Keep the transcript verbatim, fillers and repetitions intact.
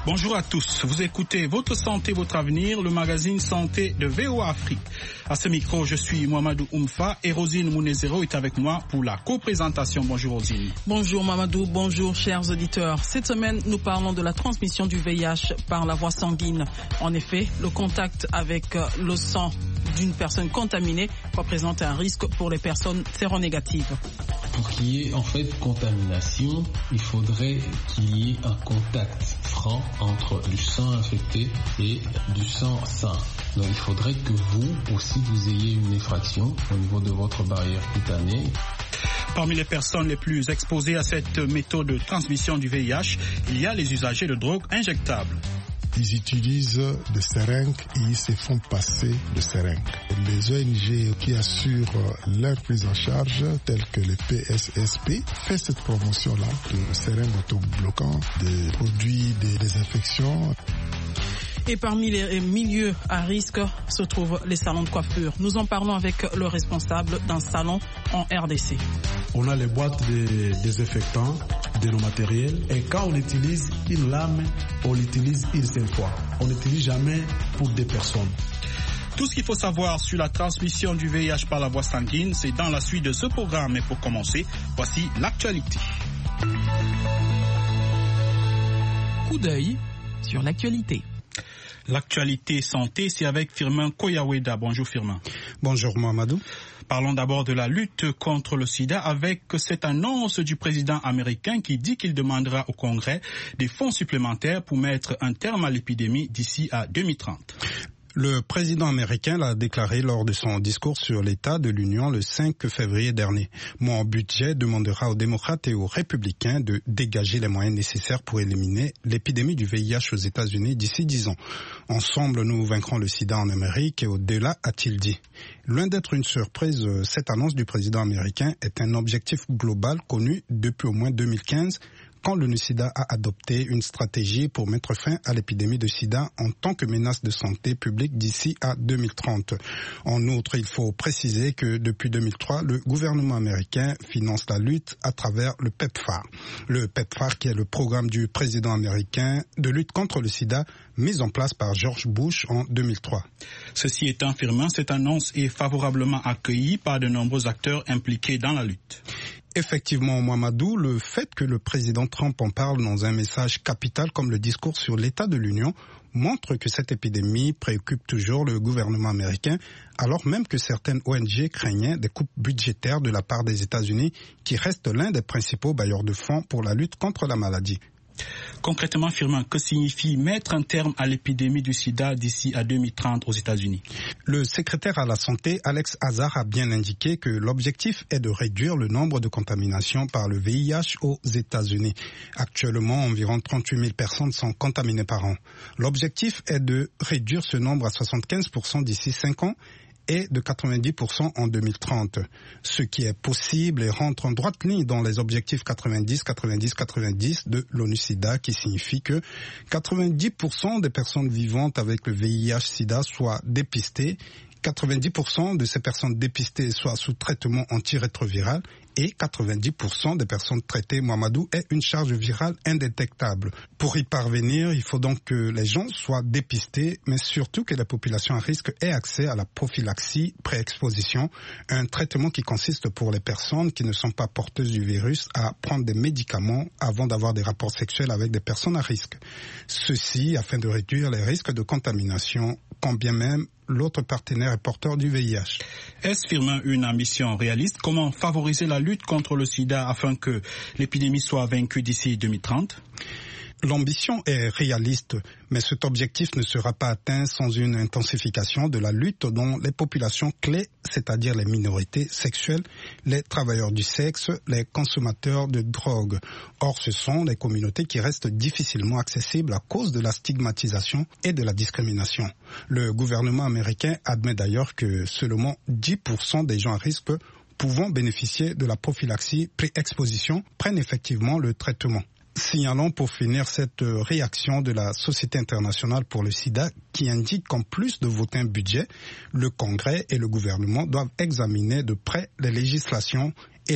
Bonjour à tous, vous écoutez Votre Santé, Votre Avenir, le magazine Santé de V O A Afrique. À ce micro, je suis Mohamedou Oumfa et Rosine Mounezero est avec moi pour la co-présentation. Bonjour Rosine. Bonjour Mamadou, bonjour chers auditeurs. Cette semaine, nous parlons de la transmission du V I H par la voie sanguine. En effet, le contact avec le sang d'une personne contaminée représente un risque pour les personnes séronégatives. Pour qu'il y ait en fait contamination, il faudrait qu'il y ait un contact franc entre du sang infecté et du sang sain. Donc il faudrait que vous aussi vous ayez une effraction au niveau de votre barrière cutanée. Parmi les personnes les plus exposées à cette méthode de transmission du V I H, il y a les usagers de drogues injectables. Ils utilisent des seringues et ils se font passer de seringues. Les O N G qui assurent leur prise en charge, telles que le P S S P, font cette promotion-là de seringues autobloquants, de produits de désinfection. Et parmi les milieux à risque se trouvent les salons de coiffure. Nous en parlons avec le responsable d'un salon en R D C. On a les boîtes de désinfectants de nos matériels et quand on utilise une lame, on l'utilise une seule fois. On n'utilise jamais pour des personnes. Tout ce qu'il faut savoir sur la transmission du V I H par la voie sanguine, c'est dans la suite de ce programme. Et pour commencer, voici l'actualité. Coup d'œil sur l'actualité. L'actualité santé, c'est avec Firmin Koyaweda. Bonjour Firmin. Bonjour Mohamedou. Parlons d'abord de la lutte contre le sida avec cette annonce du président américain qui dit qu'il demandera au Congrès des fonds supplémentaires pour mettre un terme à l'épidémie d'ici à deux mille trente. Le président américain l'a déclaré lors de son discours sur l'état de l'Union le cinq février dernier. Mon budget demandera aux démocrates et aux républicains de dégager les moyens nécessaires pour éliminer l'épidémie du V I H aux États-Unis d'ici dix ans. Ensemble, nous vaincrons le sida en Amérique et au-delà, a-t-il dit. Loin d'être une surprise, cette annonce du président américain est un objectif global connu depuis au moins deux mille quinze, quand l'ONU-SIDA a adopté une stratégie pour mettre fin à l'épidémie de sida en tant que menace de santé publique d'ici à deux mille trente. En outre, il faut préciser que depuis deux mille trois, le gouvernement américain finance la lutte à travers le PEPFAR. Le PEPFAR qui est le programme du président américain de lutte contre le sida mis en place par George Bush en deux mille trois. Ceci étant, Firmin, cette annonce est favorablement accueillie par de nombreux acteurs impliqués dans la lutte. Effectivement, Mohamedou, le fait que le président Trump en parle dans un message capital comme le discours sur l'état de l'Union montre que cette épidémie préoccupe toujours le gouvernement américain, alors même que certaines O N G craignaient des coupes budgétaires de la part des États-Unis, qui restent l'un des principaux bailleurs de fonds pour la lutte contre la maladie. Concrètement, Firmin, que signifie mettre un terme à l'épidémie du sida d'ici à deux mille trente aux États-Unis? Le secrétaire à la santé, Alex Azar, a bien indiqué que l'objectif est de réduire le nombre de contaminations par le V I H aux États-Unis. Actuellement, environ trente-huit mille personnes sont contaminées par an. L'objectif est de réduire ce nombre à soixante-quinze pour cent d'ici cinq ans et de quatre-vingt-dix pour cent en deux mille trente. Ce qui est possible et rentre en droite ligne dans les objectifs quatre-vingt-dix quatre-vingt-dix quatre-vingt-dix de l'ONU-SIDA, qui signifie que quatre-vingt-dix pour cent des personnes vivant avec le V I H-SIDA soient dépistées, quatre-vingt-dix pour cent de ces personnes dépistées soient sous traitement antirétroviral et quatre-vingt-dix pour cent des personnes traitées, Mohamedou, aient une charge virale indétectable. Pour y parvenir, il faut donc que les gens soient dépistés, mais surtout que la population à risque ait accès à la prophylaxie pré-exposition, un traitement qui consiste pour les personnes qui ne sont pas porteuses du virus à prendre des médicaments avant d'avoir des rapports sexuels avec des personnes à risque. Ceci afin de réduire les risques de contamination, quand bien même l'autre partenaire est porteur du V I H. Est-ce, Firmin, une ambition réaliste? Comment favoriser la lutte contre le sida afin que l'épidémie soit vaincue d'ici deux mille trente? L'ambition est réaliste, mais cet objectif ne sera pas atteint sans une intensification de la lutte dont les populations clés, c'est-à-dire les minorités sexuelles, les travailleurs du sexe, les consommateurs de drogue. Or, ce sont des communautés qui restent difficilement accessibles à cause de la stigmatisation et de la discrimination. Le gouvernement américain admet d'ailleurs que seulement dix pour cent des gens à risque pouvant bénéficier de la prophylaxie pré-exposition prennent effectivement le traitement. Signalons pour finir cette réaction de la Société internationale pour le sida qui indique qu'en plus de voter un budget, le Congrès et le gouvernement doivent examiner de près les législations